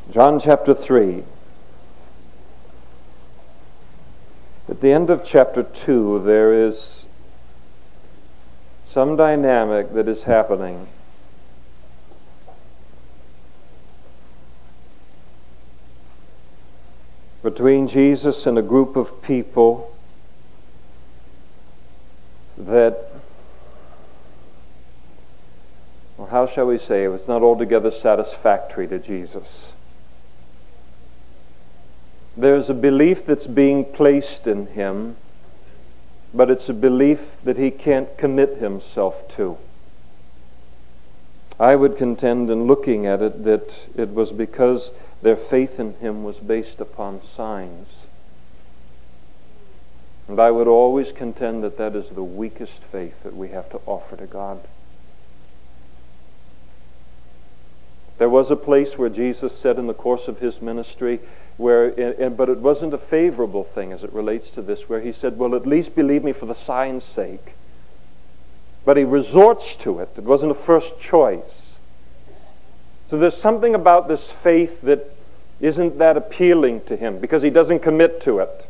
John chapter 3. At the end of chapter 2, there is some dynamic that is happening. Between Jesus and a group of people that, or how shall we say, it was not altogether satisfactory to Jesus. There's a belief that's being placed in him, but it's a belief that he can't commit himself to. I would contend in looking at it that it was because their faith in him was based upon signs. And I would always contend that that is the weakest faith that we have to offer to God. There was a place where Jesus said in the course of his ministry, but it wasn't a favorable thing as it relates to this, where he said, well, at least believe me for the sign's sake. But he resorts to it. It wasn't a first choice. So there's something about this faith that isn't that appealing to him because he doesn't commit to it.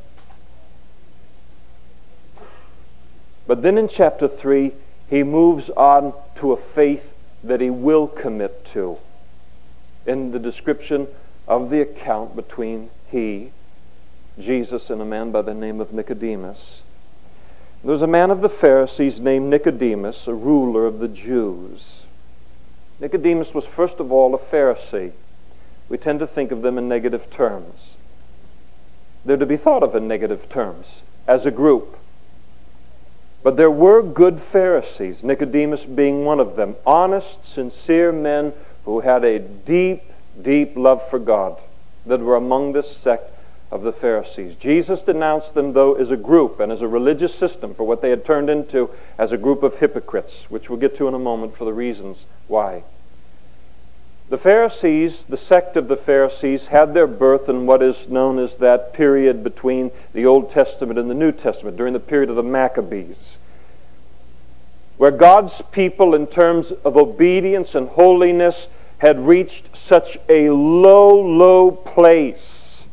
But then in chapter 3, he moves on to a faith that he will commit to in the description of the account between he, Jesus, and a man by the name of Nicodemus. There was a man of the Pharisees named Nicodemus, a ruler of the Jews. Nicodemus was first of all a Pharisee. We tend to think of them in negative terms. They're to be thought of in negative terms as a group. But there were good Pharisees, Nicodemus being one of them, honest, sincere men who had a deep love for God that were among this sect of the Pharisees. Jesus denounced them, though, as a group and as a religious system for what they had turned into as a group of hypocrites, which we'll get to in a moment for the reasons why. The Pharisees, the sect of the Pharisees, had their birth in what is known as that period between the Old Testament and the New Testament, during the period of the Maccabees, where God's people, in terms of obedience and holiness, had reached such a low place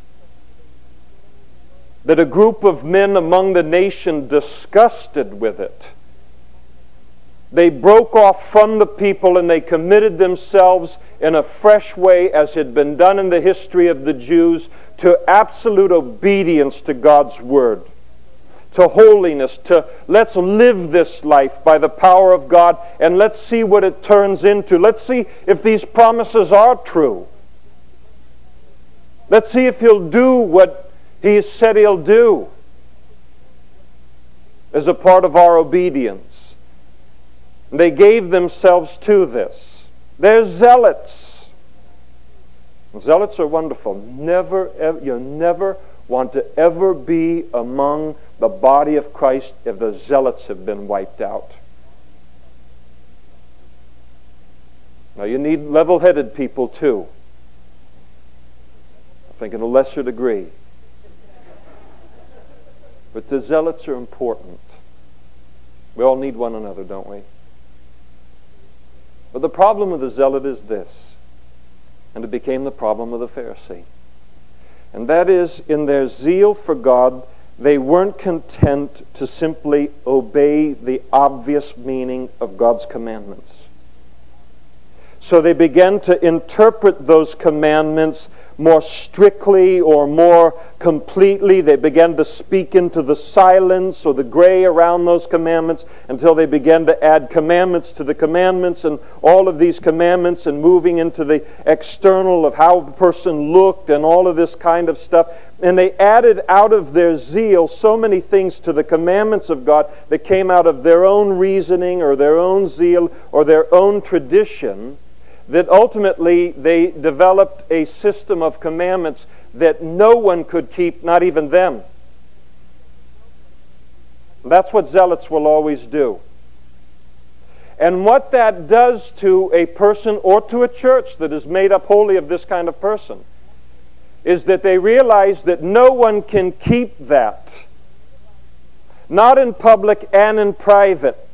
that a group of men among the nation, disgusted with it, they broke off from the people and they committed themselves in a fresh way, as had been done in the history of the Jews, to absolute obedience to God's Word, to holiness, to let's live this life by the power of God and let's see what it turns into. Let's see if these promises are true. Let's see if He'll do what He has said He'll do as a part of our obedience. They gave themselves to this. They're zealots. Zealots are wonderful. You never want to ever be among the body of Christ if the zealots have been wiped out. Now you need level-headed people too. I think in a lesser degree. But the zealots are important. We all need one another, don't we? But the problem of the zealot is this, and it became the problem of the Pharisee. And that is, in their zeal for God, they weren't content to simply obey the obvious meaning of God's commandments. So they began to interpret those commandments more strictly or more completely. They began to speak into the silence or the gray around those commandments until they began to add commandments to the commandments and all of these commandments and moving into the external of how the person looked and all of this kind of stuff. And they added out of their zeal so many things to the commandments of God that came out of their own reasoning or their own zeal or their own tradition, that ultimately they developed a system of commandments that no one could keep, not even them. That's what zealots will always do. And what that does to a person or to a church that is made up wholly of this kind of person is that they realize that no one can keep that. Not in public and in private.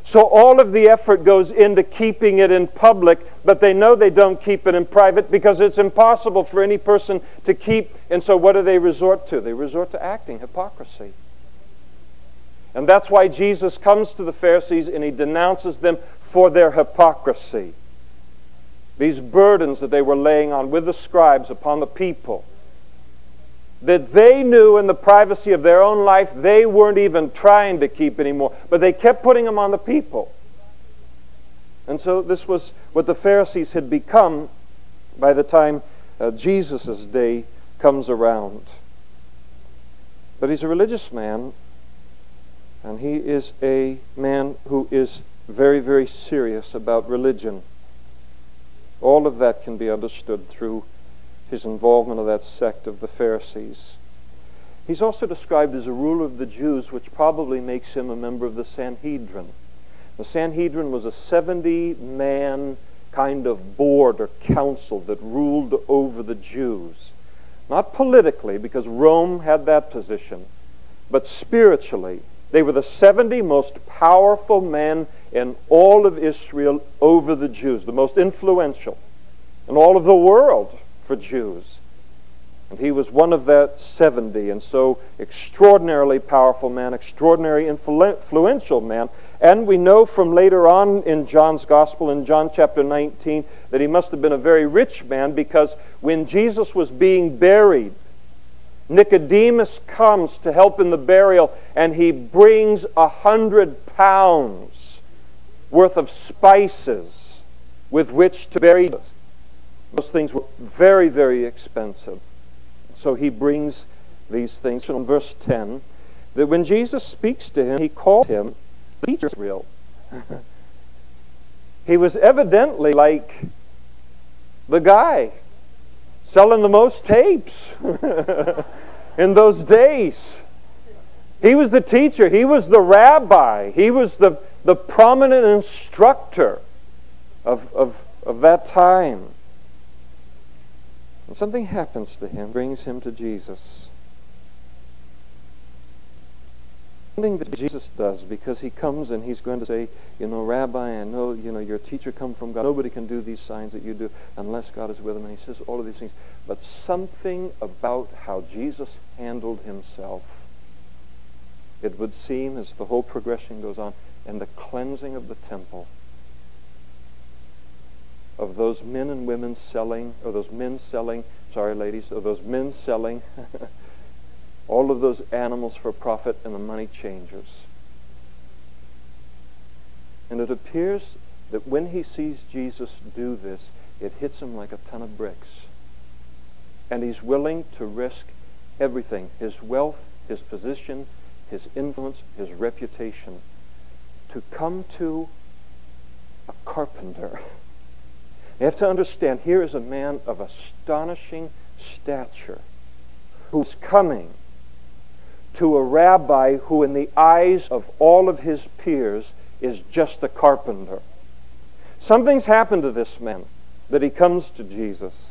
So all of the effort goes into keeping it in public, but they know they don't keep it in private because it's impossible for any person to keep. And so what do they resort to? They resort to acting, hypocrisy. And that's why Jesus comes to the Pharisees and He denounces them for their hypocrisy. These burdens that they were laying on with the scribes upon the people, that they knew in the privacy of their own life they weren't even trying to keep anymore, but they kept putting them on the people. And so this was what the Pharisees had become by the time Jesus' day comes around. But he's a religious man, and he is a man who is very, very serious about religion. All of that can be understood through his involvement of that sect of the Pharisees. He's also described as a ruler of the Jews, which probably makes him a member of the Sanhedrin. The Sanhedrin was a 70-man kind of board or council that ruled over the Jews. Not politically, because Rome had that position, but spiritually. They were the 70 most powerful men in all of Israel over the Jews, the most influential in all of the world for Jews. And he was one of that 70, and so extraordinarily powerful man, extraordinarily influential man. And we know from later on in John's Gospel, in John chapter 19, that he must have been a very rich man, because when Jesus was being buried, Nicodemus comes to help in the burial, and he brings 100 pounds worth of spices with which to bury Jesus. Those things were very, very expensive. So he brings these things. From verse 10, that when Jesus speaks to him, he called him the teacher of Israel. He was evidently like the guy selling the most tapes in those days. He was the teacher. He was the rabbi. He was the prominent instructor of that time. And something happens to him, brings him to Jesus. Something that Jesus does, because he comes and he's going to say, Rabbi, I know, your teacher come from God. Nobody can do these signs that you do unless God is with him. And he says all of these things. But something about how Jesus handled himself, it would seem, as the whole progression goes on, and the cleansing of the temple, of those men and women selling, or those men selling, those men selling all of those animals for profit and the money changers. And it appears that when he sees Jesus do this, it hits him like a ton of bricks. And he's willing to risk everything, his wealth, his position, his influence, his reputation, to come to a carpenter. You have to understand, here is a man of astonishing stature who's coming to a rabbi who in the eyes of all of his peers is just a carpenter. Something's happened to this man that he comes to Jesus.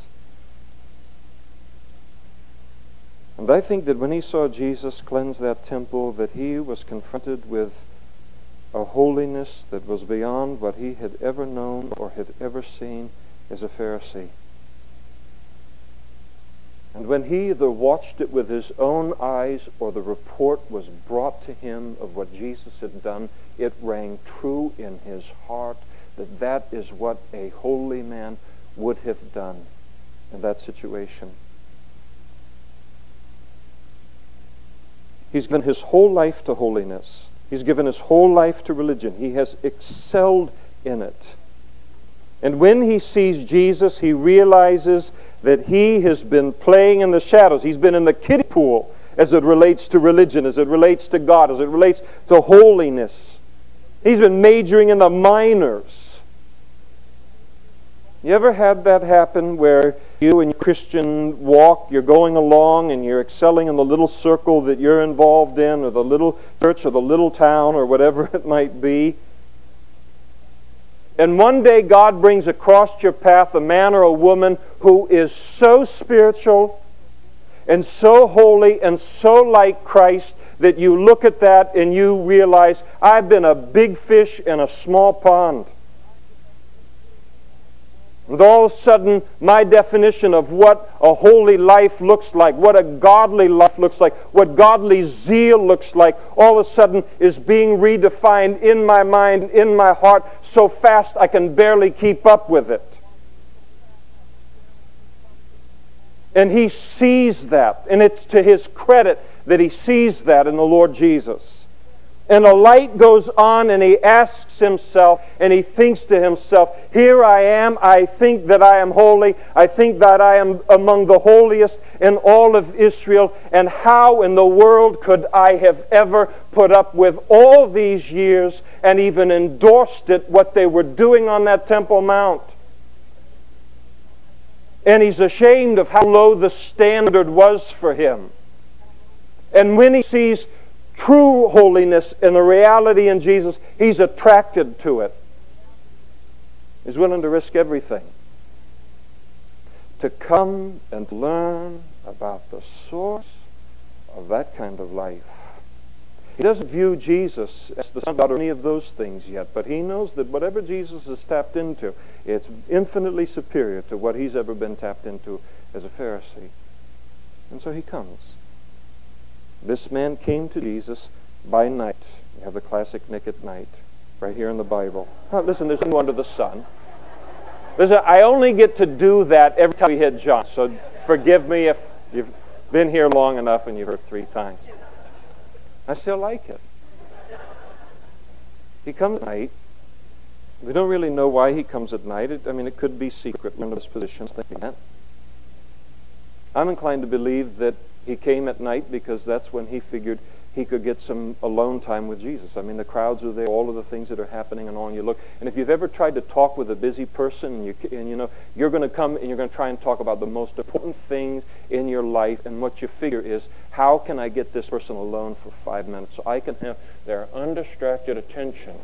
And I think that when he saw Jesus cleanse that temple, that he was confronted with a holiness that was beyond what he had ever known or had ever seen as a Pharisee. And when he either watched it with his own eyes or the report was brought to him of what Jesus had done, it rang true in his heart that that is what a holy man would have done in that situation. He's given his whole life to holiness. He's given his whole life to religion. He has excelled in it. And when he sees Jesus, he realizes that he has been playing in the shadows. He's been in the kiddie pool as it relates to religion, as it relates to God, as it relates to holiness. He's been majoring in the minors. You ever had that happen where you and your Christian walk, you're going along and you're excelling in the little circle that you're involved in, or the little church or the little town or whatever it might be? And one day God brings across your path a man or a woman who is so spiritual and so holy and so like Christ that you look at that and you realize, I've been a big fish in a small pond. And all of a sudden, my definition of what a holy life looks like, what a godly life looks like, what godly zeal looks like, all of a sudden is being redefined in my mind, in my heart, so fast I can barely keep up with it. And he sees that, and it's to his credit that he sees that in the Lord Jesus. And a light goes on, and he asks himself, and he thinks to himself, here I am, I think that I am holy, I think that I am among the holiest in all of Israel, and how in the world could I have ever put up with all these years and even endorsed it, what they were doing on that Temple Mount? And he's ashamed of how low the standard was for him. And when he sees true holiness and the reality in Jesus, he's attracted to it. He's willing to risk everything to come and learn about the source of that kind of life. He doesn't view Jesus as the Son of God or any of those things yet, but he knows that whatever Jesus has tapped into, it's infinitely superior to what he's ever been tapped into as a Pharisee. And so he comes. This man came to Jesus by night. You have the classic Nick at Night right here in the Bible. Now, listen, there's no under the sun. Listen, I only get to do that every time we hit John, so forgive me if you've been here long enough and you've heard 3 times. I still like it. He comes at night. We don't really know why he comes at night. It could be secret, one of his positions. I'm inclined to believe that he came at night because that's when he figured he could get some alone time with Jesus. The crowds are there, all of the things that are happening and on. You look, and if you've ever tried to talk with a busy person, and you're going to come and you're going to try and talk about the most important things in your life, and what you figure is, how can I get this person alone for 5 minutes so I can have their undistracted attention?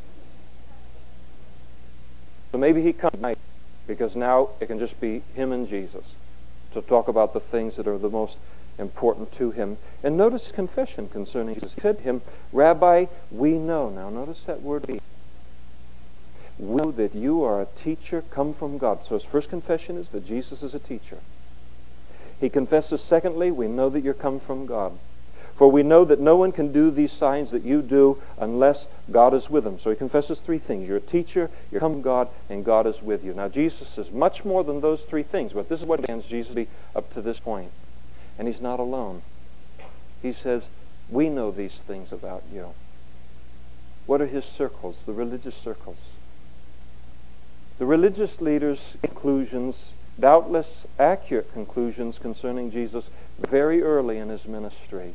So maybe he comes at night because now it can just be him and Jesus to talk about the things that are the most important to him. And notice his confession concerning Jesus. He said to him, Rabbi, we know. Now notice that word, we know that you are a teacher come from God. So his first confession is that Jesus is a teacher. He confesses, secondly, we know that you're come from God. For we know that no one can do these signs that you do unless God is with him. So he confesses 3 things. You're a teacher, you're come from God, and God is with you. Now Jesus says much more than those 3 things, but this is what stands Jesus up to this point. And he's not alone. He says, we know these things about you. What are his circles? The religious circles. The religious leaders' conclusions, doubtless accurate conclusions concerning Jesus, very early in his ministry.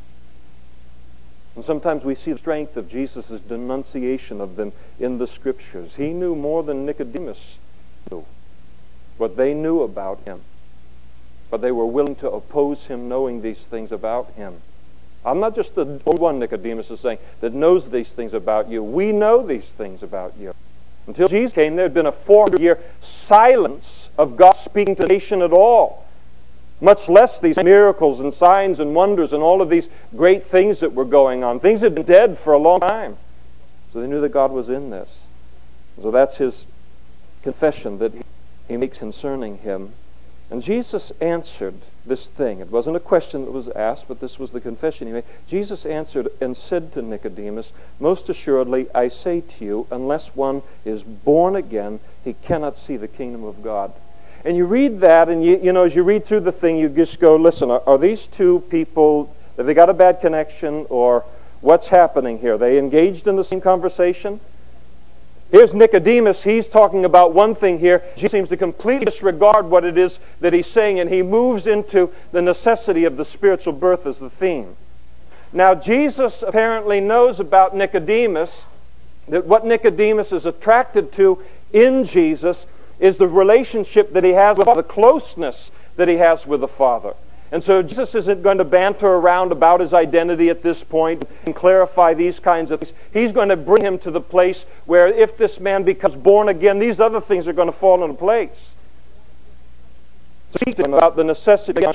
And sometimes we see the strength of Jesus' denunciation of them in the Scriptures. He knew more than Nicodemus knew, what they knew about him. But they were willing to oppose him knowing these things about him. I'm not just the one, Nicodemus is saying, that knows these things about you. We know these things about you. Until Jesus came, there had been a 400-year silence of God speaking to the nation at all. Much less these miracles and signs and wonders and all of these great things that were going on. Things had been dead for a long time. So they knew that God was in this. So that's his confession that he makes concerning him. And Jesus answered this thing. It wasn't a question that was asked, but this was the confession he made. Jesus answered and said to Nicodemus, most assuredly, I say to you, unless one is born again, he cannot see the kingdom of God. And you read that, and you know, as you read through the thing, you just go, listen, are these 2 people, have they got a bad connection, or what's happening here? Are they engaged in the same conversation? Here's Nicodemus. He's talking about one thing here. Jesus seems to completely disregard what it is that he's saying, and he moves into the necessity of the spiritual birth as the theme. Now, Jesus apparently knows about Nicodemus, that what Nicodemus is attracted to in Jesus is the relationship that he has with the closeness that he has with the Father. And so Jesus isn't going to banter around about his identity at this point and clarify these kinds of things. He's going to bring him to the place where if this man becomes born again, these other things are going to fall into place. So he's talking about the necessity.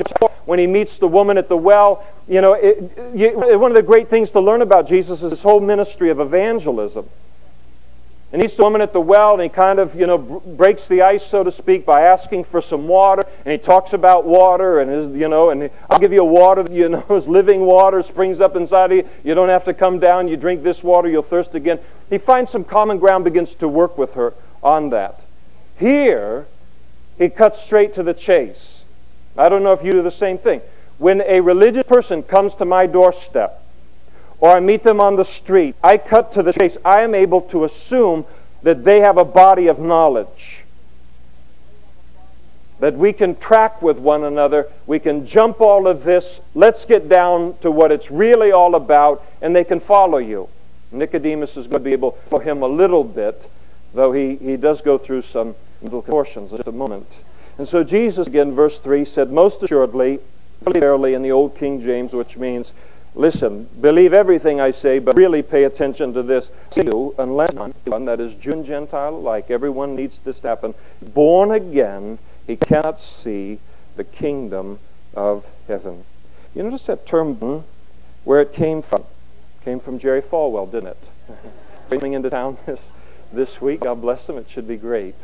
when he meets the woman at the well. One of the great things to learn about Jesus is his whole ministry of evangelism. And he meets the woman at the well, and he kind of, breaks the ice, so to speak, by asking for some water. And he talks about water, and I'll give you a water that is living water, springs up inside of you. You don't have to come down. You drink this water, you'll thirst again. He finds some common ground, begins to work with her on that. Here, he cuts straight to the chase. I don't know if you do the same thing. When a religious person comes to my doorstep, or I meet them on the street, I cut to the chase. I am able to assume that they have a body of knowledge, that we can track with one another. We can jump all of this. Let's get down to what it's really all about, and they can follow you. Nicodemus is going to be able to follow him a little bit, though he does go through some little contortions in just a moment. And so Jesus, again, verse 3, said, most assuredly, verily in the old King James, which means, listen, believe everything I say, but really pay attention to this. You, unless one, that is Jew and Gentile alike, everyone needs this to happen, born again, he cannot see the kingdom of heaven. You notice that term, where it came from? It came from Jerry Falwell, didn't it? Coming into town this week. God bless him. It should be great.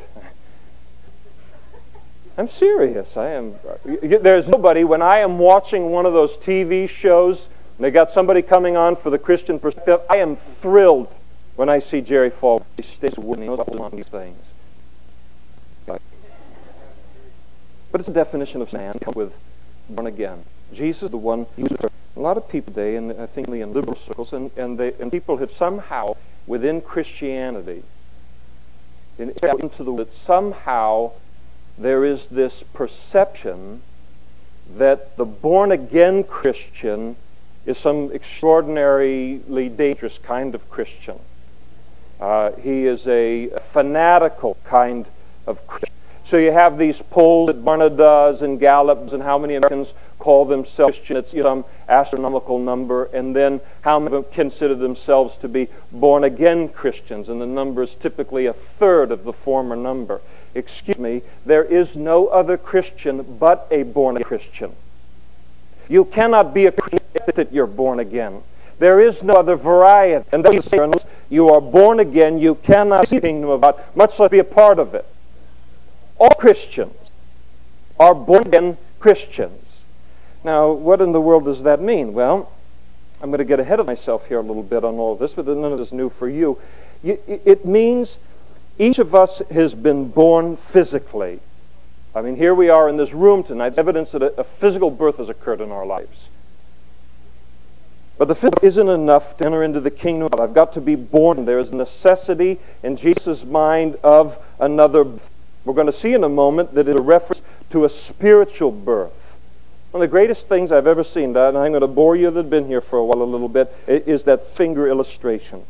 I'm serious. I am. There's nobody, when I am watching one of those TV shows, and they got somebody coming on for the Christian perspective, I am thrilled when I see Jerry Falwell. He stays with me on these things. But it's a definition of man with born again. Jesus, the one, a lot of people today, and I think in liberal circles, and people have somehow, within Christianity, into the that somehow there is this perception that the born-again Christian is some extraordinarily dangerous kind of Christian. He is a fanatical kind of Christian. So you have these polls that Barna does and Gallup, and how many Americans call themselves Christian. It's some astronomical number. And then how many of them consider themselves to be born-again Christians. And the number is typically a third of the former number. Excuse me, there is no other Christian but a born-again Christian. You cannot be a Christian that you're born again. There is no other variety. And that is, unless you are born again, you cannot see the kingdom of God, much less be a part of it. All Christians are born-again Christians. Now, what in the world does that mean? Well, I'm going to get ahead of myself here a little bit on all of this, but none of this is new for you. It means each of us has been born physically. I mean, here we are in this room tonight. It's evidence that a physical birth has occurred in our lives. But the physical isn't enough to enter into the kingdom of God. I've got to be born. There is a necessity in Jesus' mind of another birth. We're going to see in a moment that it's a reference to a spiritual birth. One of the greatest things I've ever seen, and I'm going to bore you that have been here for a while a little bit, is that finger illustration.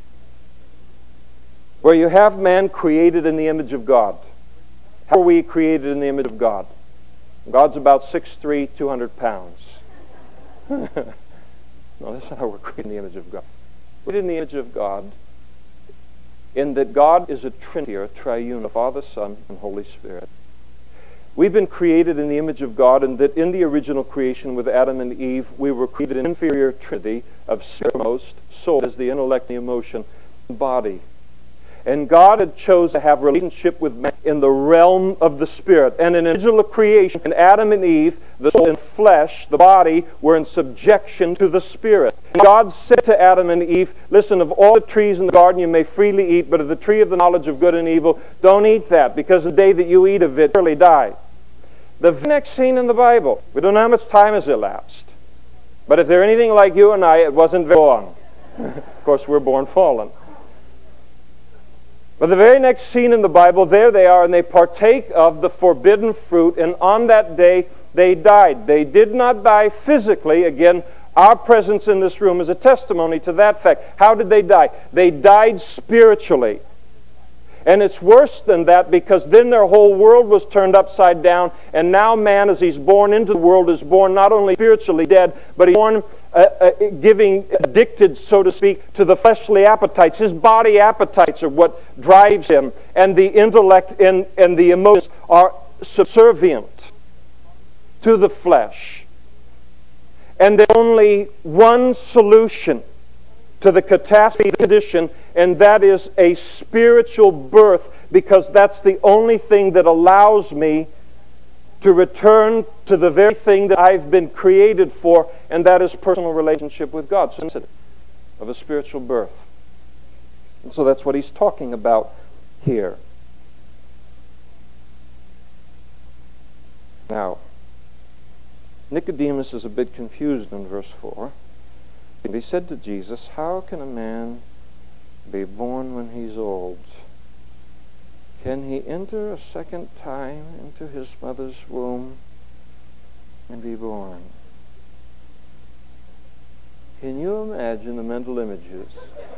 Where you have man created in the image of God. How are we created in the image of God? God's about 6'3", 200 pounds. No, that's not how we're created in the image of God. We're created in the image of God in that God is a Trinity, or a triune, of Father, Son, and Holy Spirit. We've been created in the image of God, and that in the original creation with Adam and Eve, we were created in an inferior trinity of spirit, soul, as the intellect, the emotion, and body. And God had chosen to have a relationship with man in the realm of the Spirit. And in the original creation, in Adam and Eve, the soul and flesh, the body, were in subjection to the Spirit. And God said to Adam and Eve, listen, of all the trees in the garden you may freely eat, but of the tree of the knowledge of good and evil, don't eat that, because the day that you eat of it, surely die. The next scene in the Bible, we don't know how much time has elapsed. But if they're anything like you and I, it wasn't very long. Of course, we're born fallen. But the very next scene in the Bible, there they are, and they partake of the forbidden fruit, and on that day they died. They did not die physically. Again, our presence in this room is a testimony to that fact. How did they die? They died spiritually. And it's worse than that, because then their whole world was turned upside down, and now man, as he's born into the world, is born not only spiritually dead, but he's born addicted, so to speak, to the fleshly appetites. His body appetites are what drives him, and the intellect and the emotions are subservient to the flesh. And there's only one solution to the catastrophe condition, and that is a spiritual birth, because that's the only thing that allows me to return to the very thing that I've been created for, and that is personal relationship with God. So of a spiritual birth. And so that's what he's talking about here. Now, Nicodemus is a bit confused in verse 4. And he said to Jesus, "How can a man be born when he's old? Can he enter a second time into his mother's womb and be born?" Can you imagine the mental images?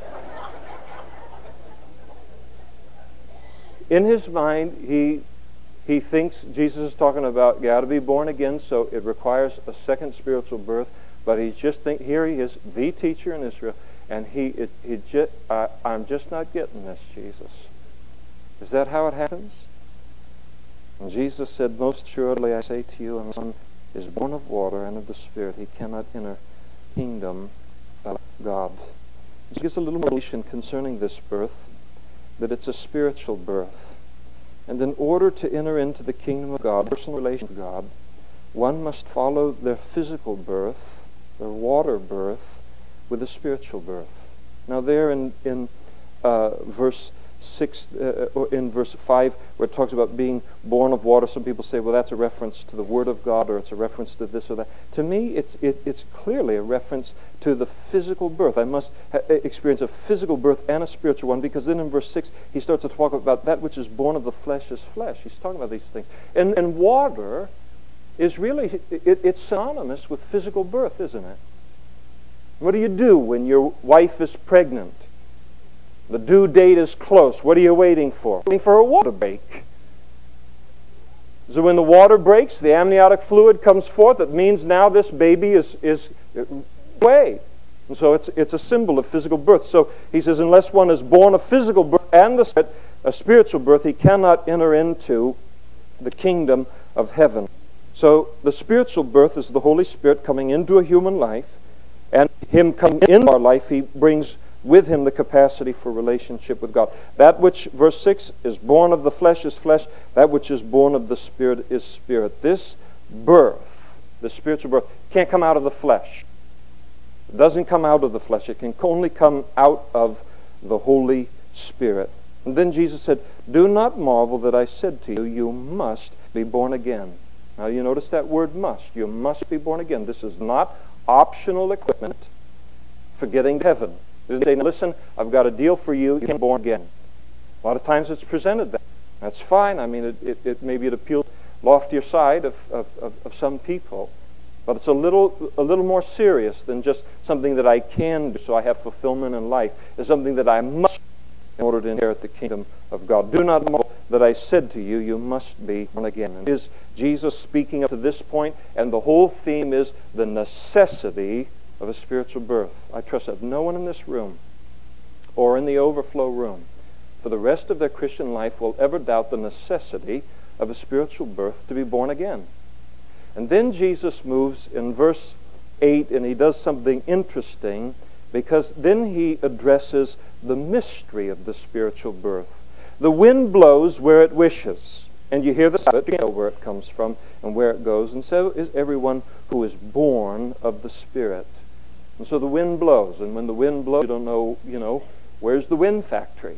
In his mind, he thinks Jesus is talking about got to be born again, so it requires a second spiritual birth. But he's just here he is, the teacher in Israel, and I'm just not getting this, Jesus. Is that how it happens? And Jesus said, "Most surely I say to you, unless one is born of water and of the Spirit, he cannot enter the kingdom of God." He gives a little more revelation concerning this birth, that it's a spiritual birth. And in order to enter into the kingdom of God, personal relation with God, one must follow their physical birth, their water birth, with a spiritual birth. Now there in verse 6, or in verse 5, where it talks about being born of water, some people say, well, that's a reference to the Word of God, or it's a reference to this or that. To me, it's clearly a reference to the physical birth. I must experience a physical birth and a spiritual one, because then in verse 6, he starts to talk about that which is born of the flesh is flesh. He's talking about these things. And water is really, it's synonymous with physical birth, isn't it? What do you do when your wife is pregnant? The due date is close. What are you waiting for? Waiting for a water break. So when the water breaks, the amniotic fluid comes forth. It means now this baby is away. And so it's a symbol of physical birth. So he says, unless one is born of physical birth and a spiritual birth, he cannot enter into the kingdom of heaven. So the spiritual birth is the Holy Spirit coming into a human life, and him coming into our life, he brings with him the capacity for relationship with God. That which, verse 6, is born of the flesh is flesh. That which is born of the Spirit is spirit. This birth, the spiritual birth, can't come out of the flesh. It doesn't come out of the flesh. It can only come out of the Holy Spirit. And then Jesus said, "Do not marvel that I said to you, you must be born again." Now you notice that word must. You must be born again. This is not optional equipment for getting to heaven. They say, "Listen, I've got a deal for you. You can be born again." A lot of times it's presented that. That's fine. I mean, maybe it appeals to the loftier side of some people, but it's a little more serious than just something that I can do so I have fulfillment in life. It's something that I must in order to inherit the kingdom of God. Do not marvel that I said to you, you must be born again. And is Jesus speaking up to this point, and the whole theme is the necessity of a spiritual birth. I trust that no one in this room or in the overflow room for the rest of their Christian life will ever doubt the necessity of a spiritual birth to be born again. And then Jesus moves in verse 8, and he does something interesting, because then he addresses the mystery of the spiritual birth. The wind blows where it wishes, and you hear the sound, you know where it comes from and where it goes, and so is everyone who is born of the Spirit. And so the wind blows, and when the wind blows, you don't know, where's the wind factory?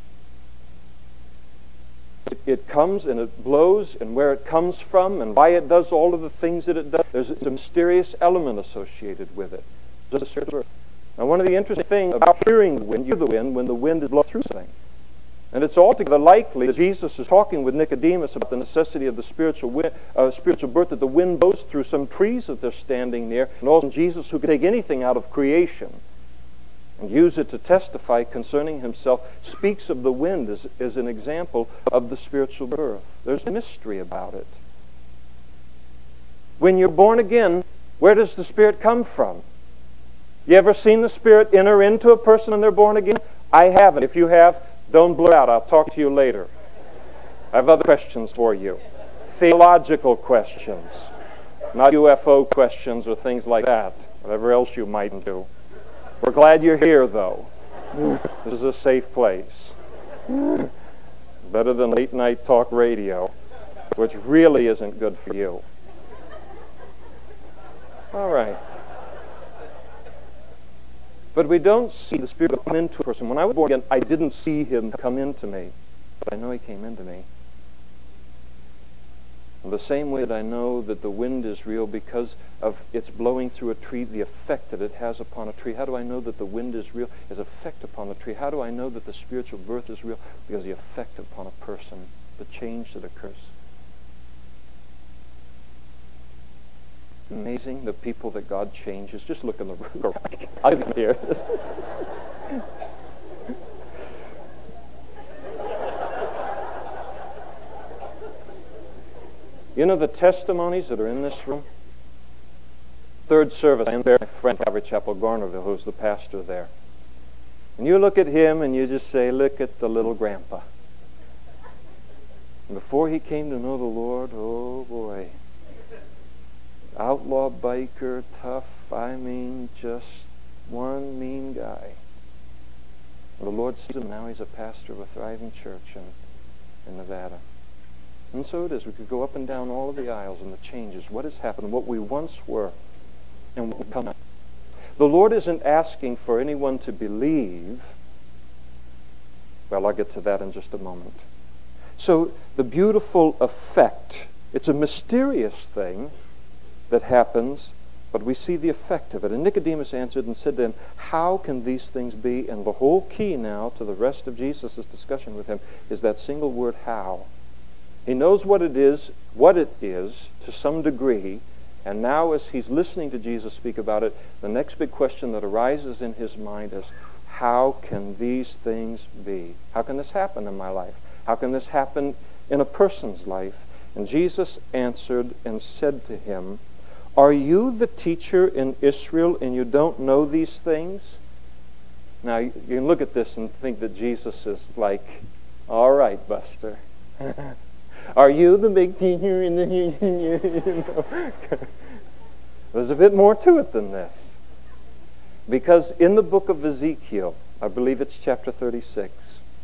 It comes and it blows, and where it comes from and why it does all of the things that it does, there's a mysterious element associated with it. Now, one of the interesting things about hearing the wind, you hear the wind when the wind is blowing through something. And it's altogether likely that Jesus is talking with Nicodemus about the necessity of the spiritual birth, that the wind blows through some trees that they're standing near, and also Jesus, who could take anything out of creation and use it to testify concerning himself, speaks of the wind as an example of the spiritual birth. There's a mystery about it. When you're born again, where does the Spirit come from? You ever seen the Spirit enter into a person when they're born again? I haven't. If you have, don't blur out. I'll talk to you later. I have other questions for you. Theological questions. Not UFO questions or things like that. Whatever else you might do. We're glad you're here, though. This is a safe place. Better than late night talk radio, which really isn't good for you. All right. But we don't see the Spirit come into a person. When I was born again, I didn't see Him come into me, but I know He came into me. In the same way that I know that the wind is real because of it's blowing through a tree, the effect that it has upon a tree. How do I know that the wind is real? Its effect upon the tree. How do I know that the spiritual birth is real? Because the effect upon a person, the change that occurs. Amazing, the people that God changes. Just look in the room. I'll be here. You know the testimonies that are in this room? Third service, I am there, my friend Calvary Chapel, Garnerville, who's the pastor there. And you look at him and you just say, look at the little grandpa. And before he came to know the Lord, oh boy. Outlaw biker, tough, just one mean guy. And the Lord sees him now, he's a pastor of a thriving church in Nevada. And so it is. We could go up and down all of the aisles and the changes. What has happened? What we once were and what we come out. The Lord isn't asking for anyone to believe. Well, I'll get to that in just a moment. So the beautiful effect, it's a mysterious thing that happens, but we see the effect of it. And Nicodemus answered and said to him, how can these things be? And the whole key now to the rest of Jesus' discussion with him is that single word, how. He knows what it is to some degree, and now as he's listening to Jesus speak about it, the next big question that arises in his mind is, how can these things be? How can this happen in my life? How can this happen in a person's life? And Jesus answered and said to him, are you the teacher in Israel and you don't know these things? Now, you can look at this and think that Jesus is like, all right, Buster. Are you the big teacher in the... you know? There's a bit more to it than this. Because in the book of Ezekiel, I believe it's chapter 36,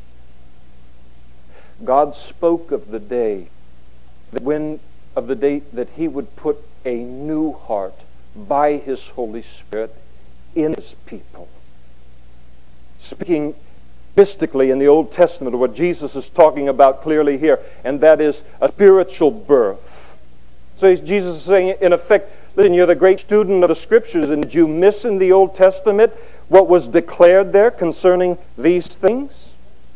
God spoke of the day that He would put a new heart by His Holy Spirit in His people. Speaking mystically in the Old Testament of what Jesus is talking about clearly here, and that is a spiritual birth. So Jesus is saying, in effect, listen, you're the great student of the Scriptures, and did you miss in the Old Testament what was declared there concerning these things?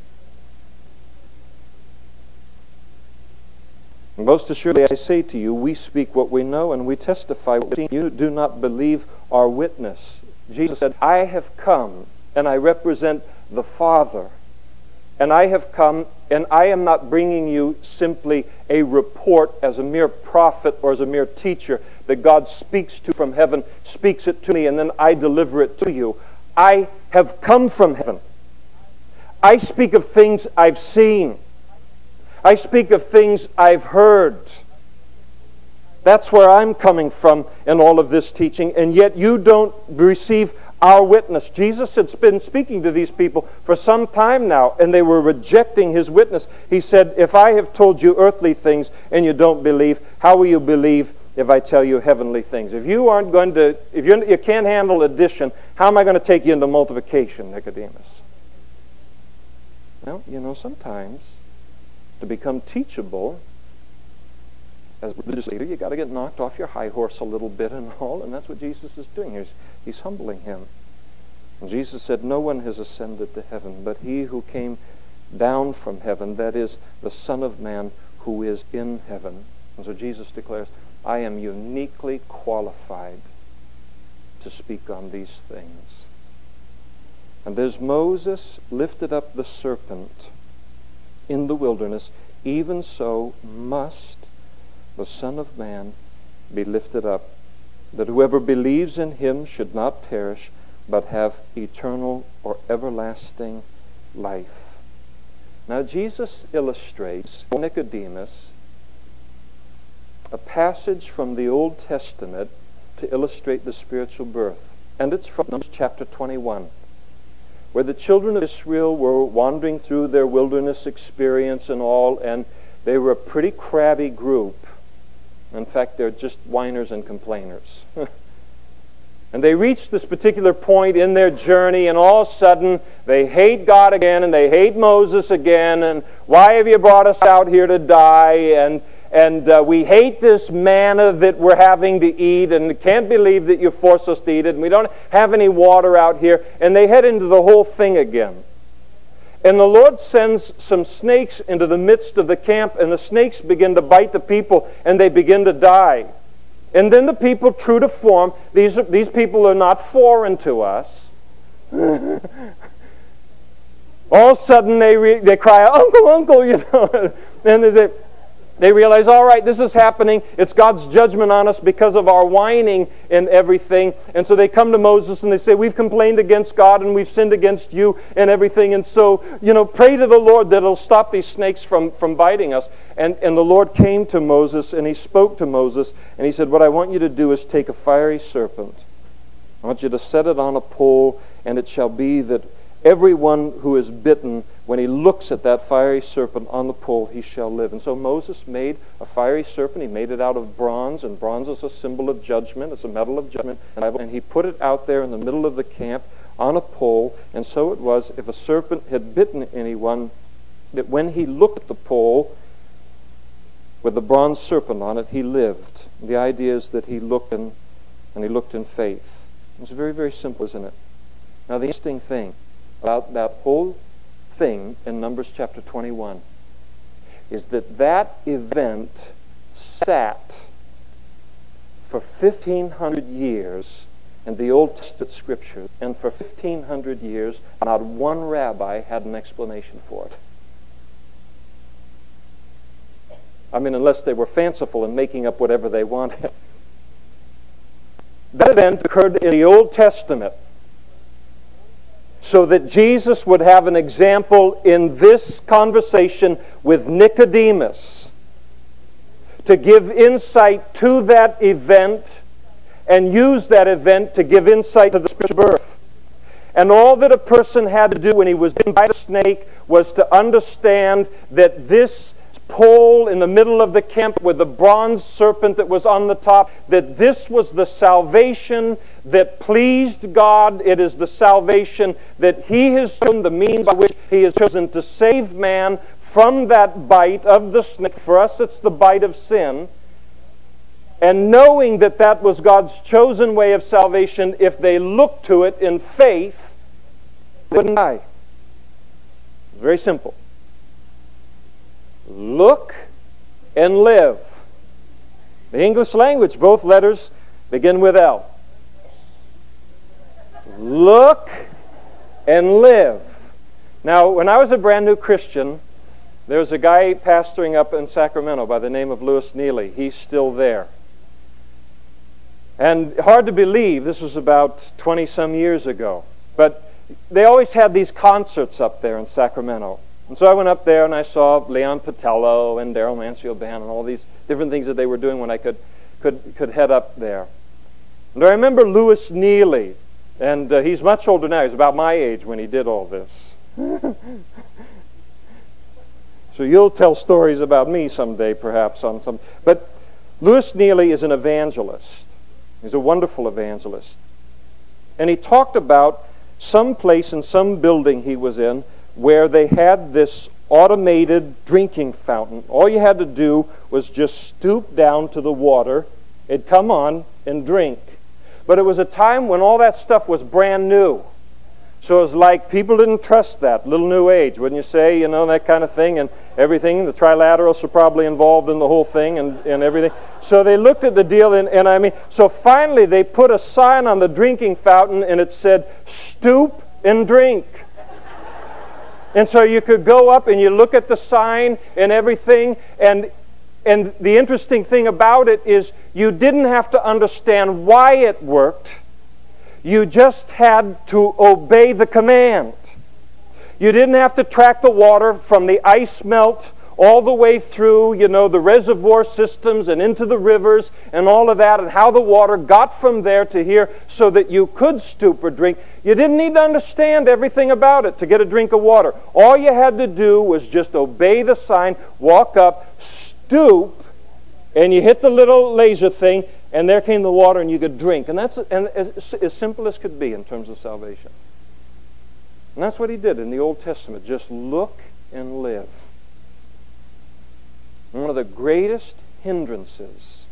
Most assuredly I say to you, we speak what we know, and we testify what we've seen. You do not believe our witness. Jesus said, I have come, and I represent the Father. And I have come, and I am not bringing you simply a report as a mere prophet or as a mere teacher that God speaks to from heaven, speaks it to me, and then I deliver it to you. I have come from heaven. I speak of things I've seen. I speak of things I've heard. That's where I'm coming from in all of this teaching, and yet you don't receive our witness. Jesus had been speaking to these people for some time now, and they were rejecting His witness. He said, if I have told you earthly things and you don't believe, how will you believe if I tell you heavenly things? If you aren't going to, if you can't handle addition, how am I going to take you into multiplication, Nicodemus? Well, you know, sometimes to become teachable as a religious leader, you got to get knocked off your high horse a little bit and all, and that's what Jesus is doing. He's humbling him. And Jesus said, no one has ascended to heaven, but He who came down from heaven, that is, the Son of Man who is in heaven. And so Jesus declares, I am uniquely qualified to speak on these things. And as Moses lifted up the serpent in the wilderness, even so must the Son of Man be lifted up, that whoever believes in Him should not perish, but have eternal or everlasting life. Now Jesus illustrates Nicodemus a passage from the Old Testament to illustrate the spiritual birth. And it's from Numbers chapter 21, where the children of Israel were wandering through their wilderness experience and all, and they were a pretty crabby group. In fact, they're just whiners and complainers. And they reached this particular point in their journey, and all of a sudden they hate God again, and they hate Moses again, and why have you brought us out here to die? And we hate this manna that we're having to eat, and can't believe that you force us to eat it, and we don't have any water out here. And they head into the whole thing again. And the Lord sends some snakes into the midst of the camp, and the snakes begin to bite the people, and they begin to die. And then the people, true to form, these people are not foreign to us. All of a sudden they cry, "Uncle, Uncle," you know. And they realize, all right, this is happening. It's God's judgment on us because of our whining and everything. And so they come to Moses and they say, "We've complained against God and we've sinned against you and everything. And so, pray to the Lord that He'll stop these snakes from biting us." And the Lord came to Moses and He spoke to Moses and He said, "What I want you to do is take a fiery serpent. I want you to set it on a pole, and it shall be that everyone who is bitten, when he looks at that fiery serpent on the pole, he shall live." And so Moses made a fiery serpent. He made it out of bronze, and bronze is a symbol of judgment. It's a metal of judgment. And he put it out there in the middle of the camp on a pole. And so it was, if a serpent had bitten anyone, that when he looked at the pole with the bronze serpent on it, he lived. The idea is that he looked and he looked in faith. It's very, very simple, isn't it? Now, the interesting thing about that whole thing in Numbers chapter 21 is that event sat for 1,500 years in the Old Testament Scripture, and for 1,500 years not one rabbi had an explanation for it. I mean, unless they were fanciful and making up whatever they wanted. That event occurred in the Old Testament so that Jesus would have an example in this conversation with Nicodemus to give insight to that event and use that event to give insight to the spiritual birth. And all that a person had to do when he was bitten by the snake was to understand that this pole in the middle of the camp with the bronze serpent that was on the top, that this was the salvation that pleased God. It is the salvation that He has chosen, the means by which He has chosen to save man from that bite of the snake. For us, it's the bite of sin. And knowing that that was God's chosen way of salvation, if they looked to it in faith, they wouldn't die. It's very simple. Look and live. The English language, both letters begin with L. Look and live. Now, when I was a brand new Christian, there was a guy pastoring up in Sacramento by the name of Lewis Neely. He's still there. And hard to believe, this was about 20-some years ago. But they always had these concerts up there in Sacramento. And so I went up there and I saw Leon Patello and Daryl Mansfield Band and all these different things that they were doing when I could head up there. And I remember Lewis Neely, and he's much older now. He's about my age when he did all this. So you'll tell stories about me someday, perhaps, on some. But Lewis Neely is an evangelist. He's a wonderful evangelist. And he talked about some place in some building he was in where they had this automated drinking fountain. All you had to do was just stoop down to the water. It'd come on and drink. But it was a time when all that stuff was brand new. So it was like people didn't trust that. Little new age, wouldn't you say? You know, that kind of thing and everything. The trilaterals were probably involved in the whole thing and everything. So they looked at the deal and I mean, so finally they put a sign on the drinking fountain and it said, "Stoop and drink." And so you could go up and you look at the sign and everything, and the interesting thing about it is you didn't have to understand why it worked. You just had to obey the command. You didn't have to track the water from the ice melt all the way through, the reservoir systems and into the rivers and all of that, and how the water got from there to here so that you could stoop or drink. You didn't need to understand everything about it to get a drink of water. All you had to do was just obey the sign, walk up, stoop, and you hit the little laser thing, and there came the water, and you could drink. And that's as simple as could be in terms of salvation. And that's what he did in the Old Testament. Just look and live. One of the greatest hindrances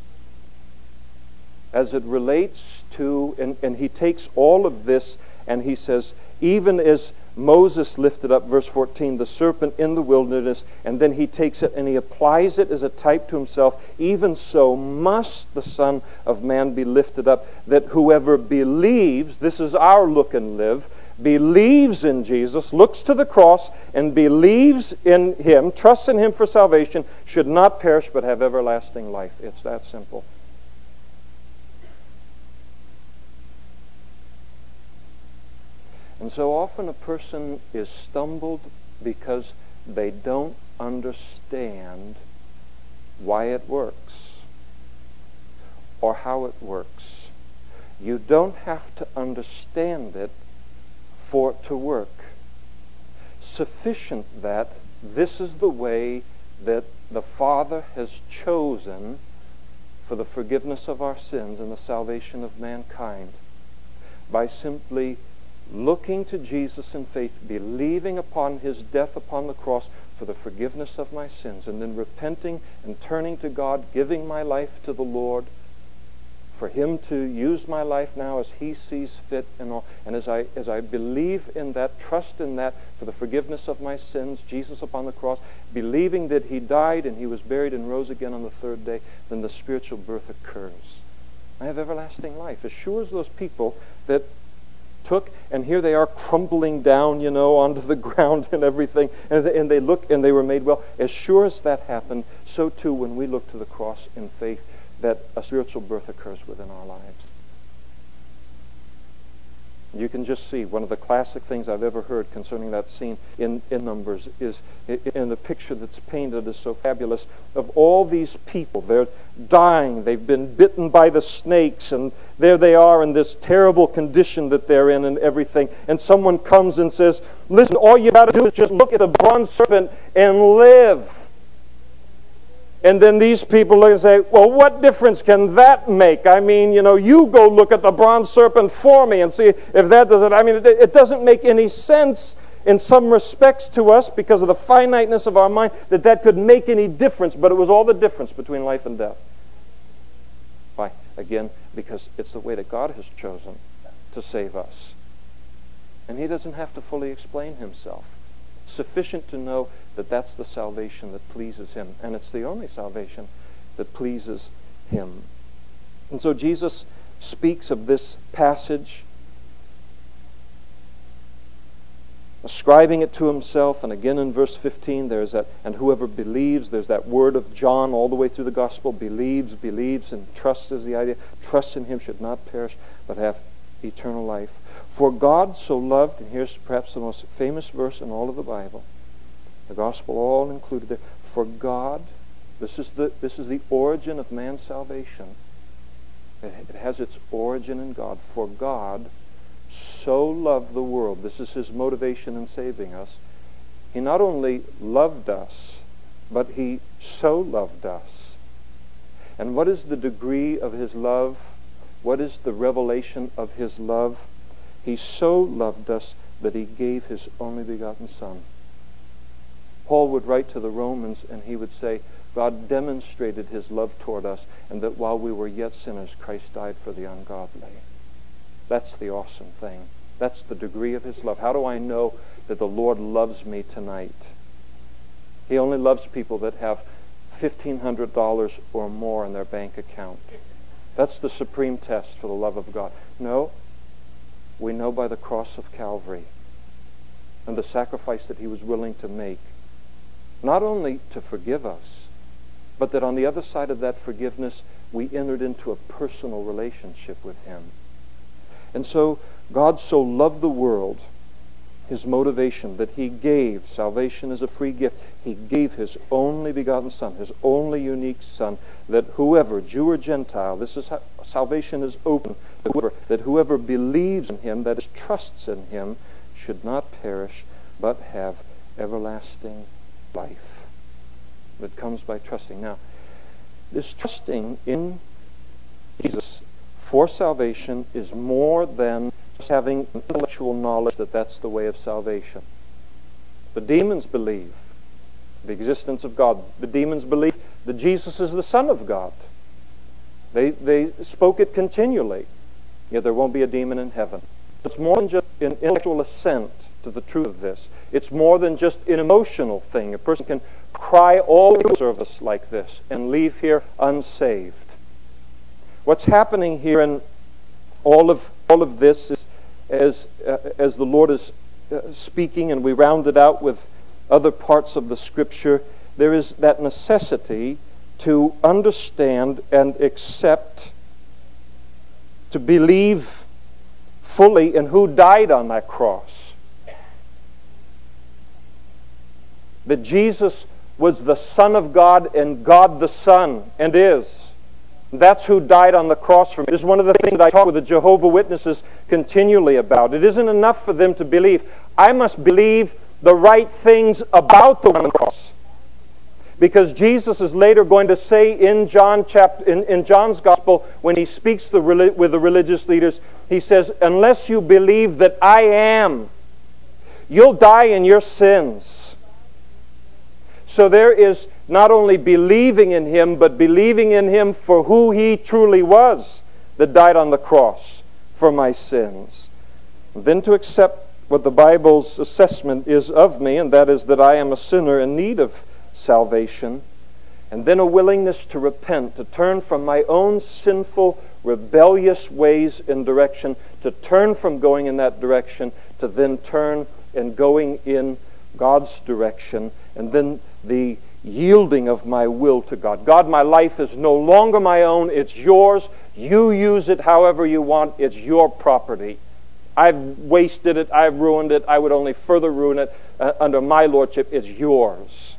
as it relates to, and he takes all of this and he says, even as Moses lifted up, verse 14, the serpent in the wilderness, and then he takes it and he applies it as a type to himself, even so must the Son of Man be lifted up, that whoever believes, this is our look and live, believes in Jesus, looks to the cross and believes in Him, trusts in Him for salvation, should not perish but have everlasting life. It's that simple. And so often a person is stumbled because they don't understand why it works or how it works. You don't have to understand it for it to work. Sufficient that this is the way that the Father has chosen for the forgiveness of our sins and the salvation of mankind, by simply looking to Jesus in faith, believing upon His death upon the cross for the forgiveness of my sins, and then repenting and turning to God, giving my life to the Lord, for Him to use my life now as He sees fit, and all. And as I believe in that, trust in that for the forgiveness of my sins, Jesus upon the cross, believing that He died and He was buried and rose again on the third day, then the spiritual birth occurs. I have everlasting life. As sure as those people that took, and here they are crumbling down, onto the ground and everything, and they look and they were made well. As sure as that happened, so too when we look to the cross in faith, that a spiritual birth occurs within our lives. You can just see one of the classic things I've ever heard concerning that scene in Numbers is in the picture that's painted is so fabulous of all these people. They're dying. They've been bitten by the snakes, and there they are in this terrible condition that they're in and everything. And someone comes and says, listen, all you got to do is just look at the bronze serpent and live. And then these people look and say, well, what difference can that make? I mean, you go look at the bronze serpent for me and see if that does it. I mean, it doesn't make any sense in some respects to us because of the finiteness of our mind that could make any difference, but it was all the difference between life and death. Why? Again, because it's the way that God has chosen to save us. And He doesn't have to fully explain Himself. Sufficient to know that that's the salvation that pleases Him, and it's the only salvation that pleases Him. And so Jesus speaks of this passage, ascribing it to Himself, and again in verse 15 there's that, and whoever believes, there's that word of John all the way through the gospel, believes, and trusts is the idea, trusts in Him should not perish but have eternal life. For God so loved, and here's perhaps the most famous verse in all of the Bible, the gospel all included there. For God, this is the origin of man's salvation. It has its origin in God. For God so loved the world. This is His motivation in saving us. He not only loved us, but He so loved us. And what is the degree of His love? What is the revelation of His love? He so loved us that He gave His only begotten Son. Paul would write to the Romans and he would say, God demonstrated His love toward us, and that while we were yet sinners, Christ died for the ungodly. That's the awesome thing. That's the degree of His love. How do I know that the Lord loves me tonight? He only loves people that have $1,500 or more in their bank account. That's the supreme test for the love of God. No, we know by the cross of Calvary and the sacrifice that He was willing to make, not only to forgive us, but that on the other side of that forgiveness, we entered into a personal relationship with Him. And so, God so loved the world, His motivation, that He gave. Salvation is a free gift. He gave His only begotten Son, His only unique Son, that whoever, Jew or Gentile, this is how salvation is open, that whoever believes in Him, that is, trusts in Him, should not perish, but have everlasting life. That comes by trusting. Now, this trusting in Jesus for salvation is more than just having intellectual knowledge that that's the way of salvation. The demons believe the existence of God. The demons believe that Jesus is the Son of God. They spoke it continually. Yet there won't be a demon in heaven. It's more than just an intellectual assent to the truth of this. It's more than just an emotional thing. A person can cry all through service like this and leave here unsaved. What's happening here in all of this is, as the Lord is speaking, and we round it out with other parts of the Scripture, there is that necessity to understand and accept, to believe fully in who died on that cross. That Jesus was the Son of God and God the Son, and is. That's who died on the cross for me. This is one of the things that I talk with the Jehovah's Witnesses continually about. It isn't enough for them to believe. I must believe the right things about the one on the cross. Because Jesus is later going to say in John's Gospel, when he speaks with the religious leaders, he says, unless you believe that I am, you'll die in your sins. So there is not only believing in Him, but believing in Him for who He truly was, that died on the cross for my sins. And then to accept what the Bible's assessment is of me, and that is that I am a sinner in need of salvation. And then a willingness to repent, to turn from my own sinful, rebellious ways and direction, to turn from going in that direction, to then turn and going in God's direction, and then the yielding of my will to God. God, my life is no longer my own, it's yours. You use it however you want, it's your property. I've wasted it, I've ruined it, I would only further ruin it under my lordship. It's yours.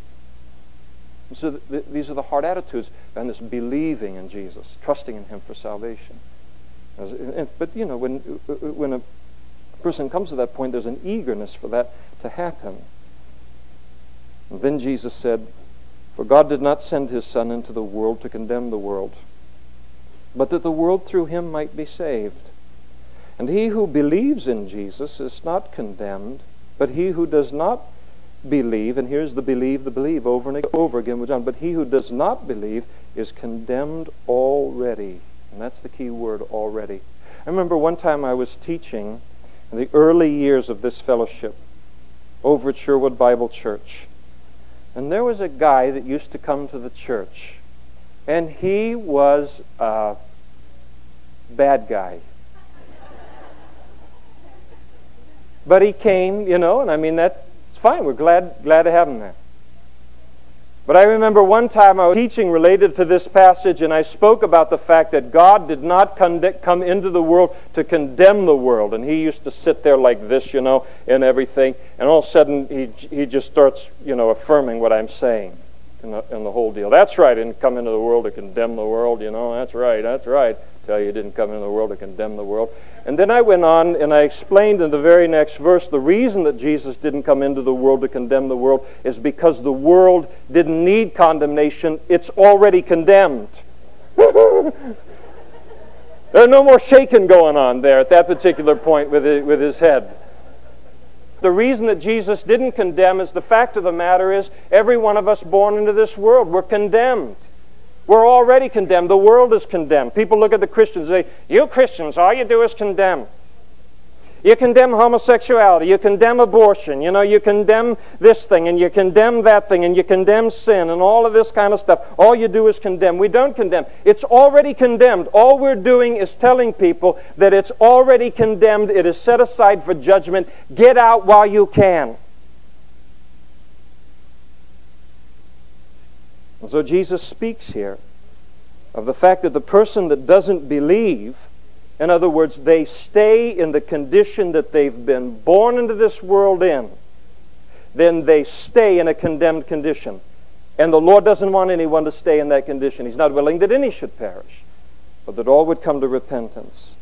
So these are the hard attitudes, and this believing in Jesus, trusting in Him for salvation. But you know, when a person comes to that point, there's an eagerness for that to happen. And then Jesus said, for God did not send His Son into the world to condemn the world, but that the world through Him might be saved. And he who believes in Jesus is not condemned, but he who does not believe, and here's the believe over and over again with John, but he who does not believe is condemned already. And that's the key word, already. I remember one time I was teaching in the early years of this fellowship over at Sherwood Bible Church. And there was a guy that used to come to the church. And he was a bad guy. But he came, you know, and I mean, that's fine. We're glad to have him there. But I remember one time I was teaching related to this passage, and I spoke about the fact that God did not come into the world to condemn the world. And he used to sit there like this, you know, and everything. And all of a sudden, he just starts, you know, affirming what I'm saying in the whole deal. That's right. I didn't come into the world to condemn the world, you know. That's right. Tell you, didn't come into the world to condemn the world. And then I went on and I explained in the very next verse the reason that Jesus didn't come into the world to condemn the world is because the world didn't need condemnation. It's already condemned. There's no more shaking going on there at that particular point with his head. The reason that Jesus didn't condemn is the fact of the matter is every one of us born into this world, we're condemned. We're already condemned. The world is condemned. People look at the Christians and say, you Christians, all you do is condemn. You condemn homosexuality. You condemn abortion. You know, you condemn this thing and you condemn that thing and you condemn sin and all of this kind of stuff. All you do is condemn. We don't condemn. It's already condemned. All we're doing is telling people that it's already condemned. It is set aside for judgment. Get out while you can. And so Jesus speaks here of the fact that the person that doesn't believe In other words, they stay in the condition that they've been born into this world in, then they stay in a condemned condition. And the Lord doesn't want anyone to stay in that condition. He's not willing that any should perish, but that all would come to repentance.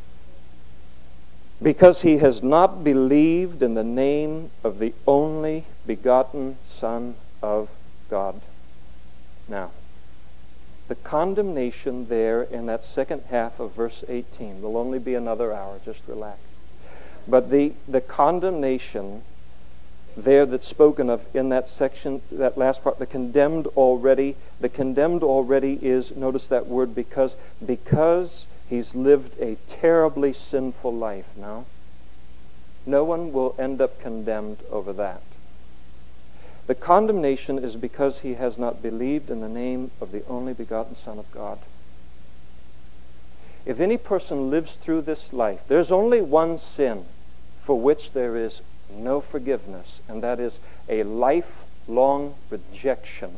Because he has not believed in the name of the only begotten Son of God. Now, the condemnation there in that second half of verse 18 will only be another hour. Just relax. But the condemnation there that's spoken of in that section, that last part, the condemned already is, notice that word, because he's lived a terribly sinful life. Now, no one will end up condemned over that. The condemnation is because he has not believed in the name of the only begotten Son of God. If any person lives through this life, there's only one sin for which there is no forgiveness, and that is a lifelong rejection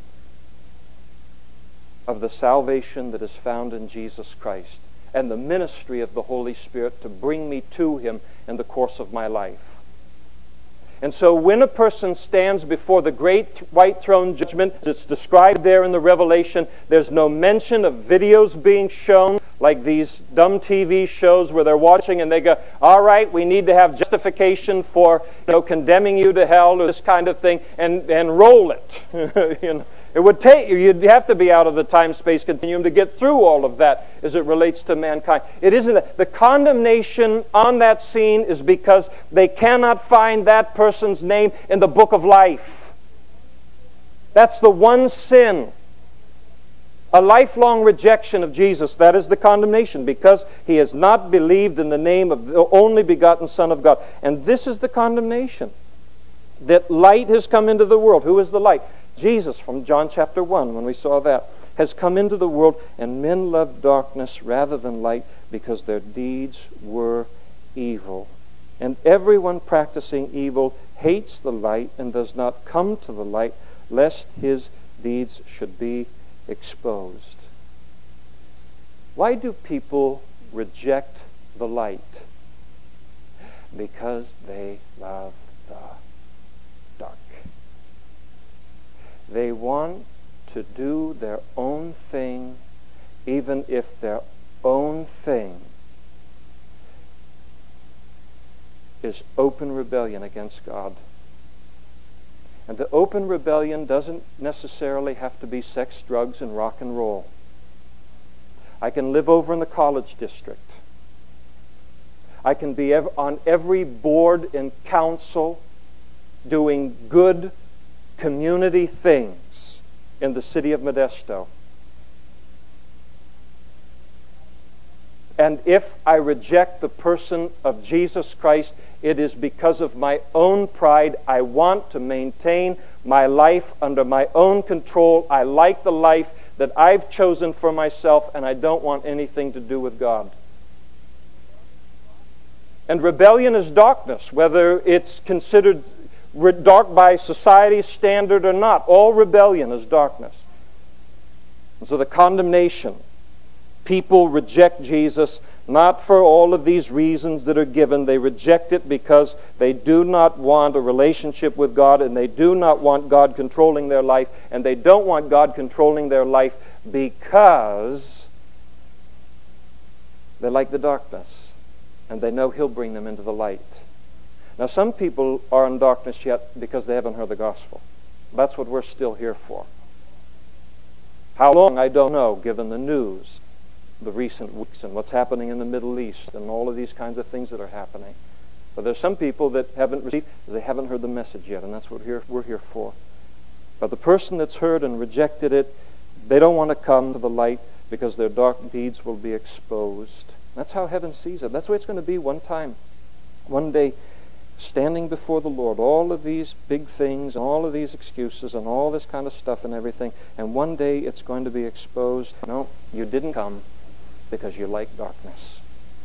of the salvation that is found in Jesus Christ and the ministry of the Holy Spirit to bring me to Him in the course of my life. And so when a person stands before the great white throne judgment, as it's described there in the Revelation, there's no mention of videos being shown like these dumb TV shows where they're watching and they go, all right, we need to have justification for condemning you to hell or this kind of thing, and roll it. It would take you'd have to be out of the time-space continuum to get through all of that as it relates to mankind. It isn't that. The condemnation on that scene is because they cannot find that person's name in the book of life. That's the one sin. A lifelong rejection of Jesus. That is the condemnation, because he has not believed in the name of the only begotten Son of God. And this is the condemnation. That light has come into the world. Who is the light? Jesus, from John chapter 1, when we saw that, has come into the world, and men loved darkness rather than light because their deeds were evil. And everyone practicing evil hates the light and does not come to the light, lest his deeds should be exposed. Why do people reject the light? Because they love the dark. They want to do their own thing, even if their own thing is open rebellion against God. And the open rebellion doesn't necessarily have to be sex, drugs, and rock and roll. I can live over in the college district. I can be on every board and council doing good community things in the city of Modesto. And if I reject the person of Jesus Christ, it is because of my own pride. I want to maintain my life under my own control. I like the life that I've chosen for myself, and I don't want anything to do with God. And rebellion is darkness, whether it's considered dark by society's standard or not. All rebellion is darkness. And so the condemnation. People reject Jesus not for all of these reasons that are given. They reject it because they do not want a relationship with God, and they do not want God controlling their life, and they don't want God controlling their life because they like the darkness, and they know He'll bring them into the light. Now, some people are in darkness yet because they haven't heard the gospel. That's what we're still here for. How long, I don't know, given the news, the recent weeks, and what's happening in the Middle East, and all of these kinds of things that are happening. But there's some people that haven't received, they haven't heard the message yet, and that's what we're here for. But the person that's heard and rejected it, they don't want to come to the light because their dark deeds will be exposed. That's how heaven sees it. That's the way it's going to be one time. One day, standing before the Lord, all of these big things, and all of these excuses, and all this kind of stuff and everything, and one day it's going to be exposed. No, you didn't come because you like darkness.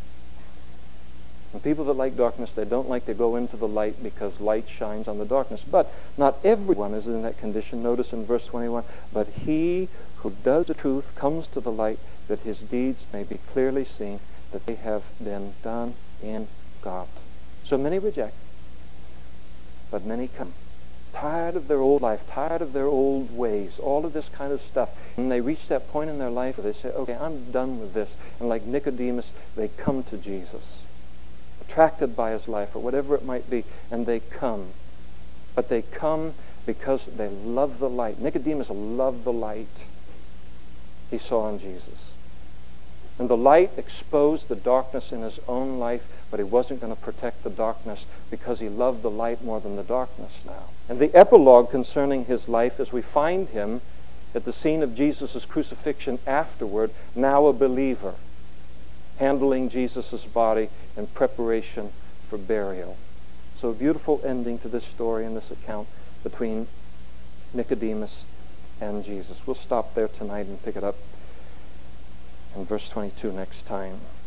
And people that like darkness, they don't like to go into the light because light shines on the darkness. But not everyone is in that condition. Notice in verse 21, but he who does the truth comes to the light, that his deeds may be clearly seen that they have been done in God. So many reject, but many come. Tired of their old life, tired of their old ways, all of this kind of stuff. And they reach that point in their life where they say, okay, I'm done with this. And like Nicodemus, they come to Jesus, attracted by his life or whatever it might be, and they come. But they come because they love the light. Nicodemus loved the light he saw in Jesus. And the light exposed the darkness in his own life, but he wasn't going to protect the darkness because he loved the light more than the darkness now. And the epilogue concerning his life is we find him at the scene of Jesus' crucifixion afterward, now a believer, handling Jesus' body in preparation for burial. So a beautiful ending to this story and this account between Nicodemus and Jesus. We'll stop there tonight and pick it up in verse 22 next time.